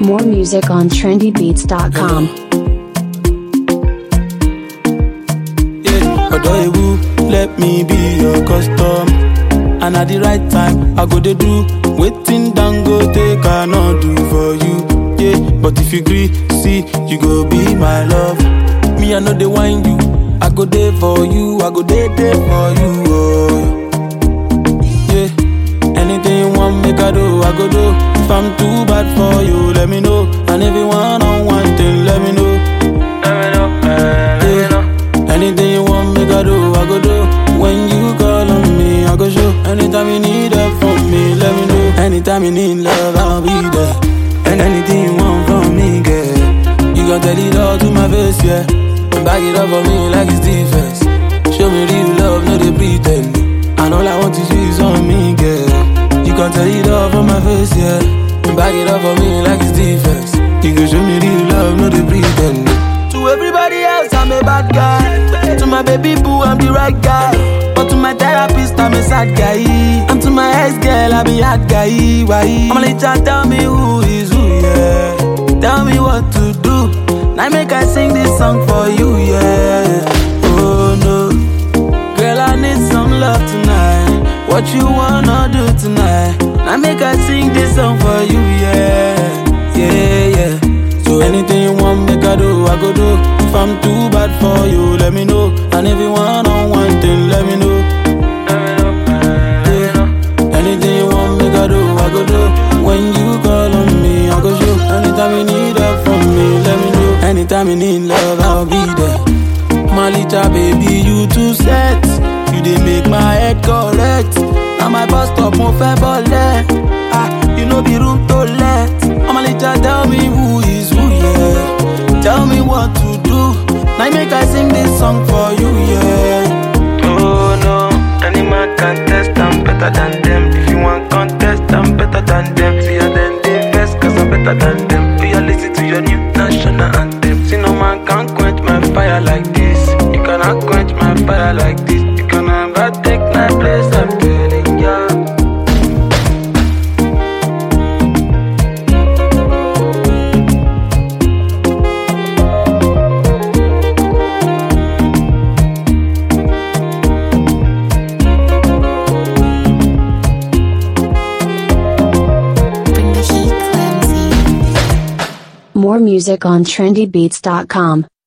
More music on trendybeats.com. Yeah, Odoyewu, let me be your custom. And at the right time, I go to do waiting down go take I not do for you. Yeah, but if you agree, see, you go be my love. Me, I know they whine you. I go there for you, I go there for you. Oh. Yeah, anything you want, make I do, I go do. If I'm too bad for you, let me know. And if you want on one thing, let me know. Yeah, anything you want, make I do, I go do. When you call on me, I go show. Anytime you need help from me, let me know. Anytime you need love, I'll be there. And anything you want from me, girl, you gon' tell it all to my face, yeah. Back it up for me like it's defense. Show me real love, no they pretend. And all I want is you is on me, girl. You gon' tell it all from my face, yeah. Back it up for me like it's defense. You can show me real love, no they pretend. To everybody else, I'm a bad guy. To my baby boo, I'm the right guy. But to my therapist, I'm a sad guy. And to my ex-girl, I'm a hard guy. Why? I'ma let you tell me who is who, yeah. Tell me what to do. Now make I sing this song for you, yeah. Oh no, girl, I need some love tonight. What you wanna do tonight? Now make I sing this song for you, yeah. Yeah, yeah. So anything you want, make I do, I go do. If I'm too bad for you, let me know. And if you want on one thing, let me know. Yeah. Anything you want, make I do, I go do. When you call on me, I go show. Anytime you need help from me, let me know. Anytime you need love, I'll be there. My little baby, you too set. You did make my head correct. Now my bus stop, more fair ballet. Ah, you know the room to let. My little tell me who is who, yeah. Tell me what to do. Now make I sing this song for you, yeah. Oh no, any man can test, I'm better than them. If you want contest, I'm better than them. See ya then they first, cause I'm better than them. Do you listen to your new national anthem? See no man can quench my fire like this. You cannot quench my fire like this. You can never take my place, I'm telling ya. More music on trendybeats.com.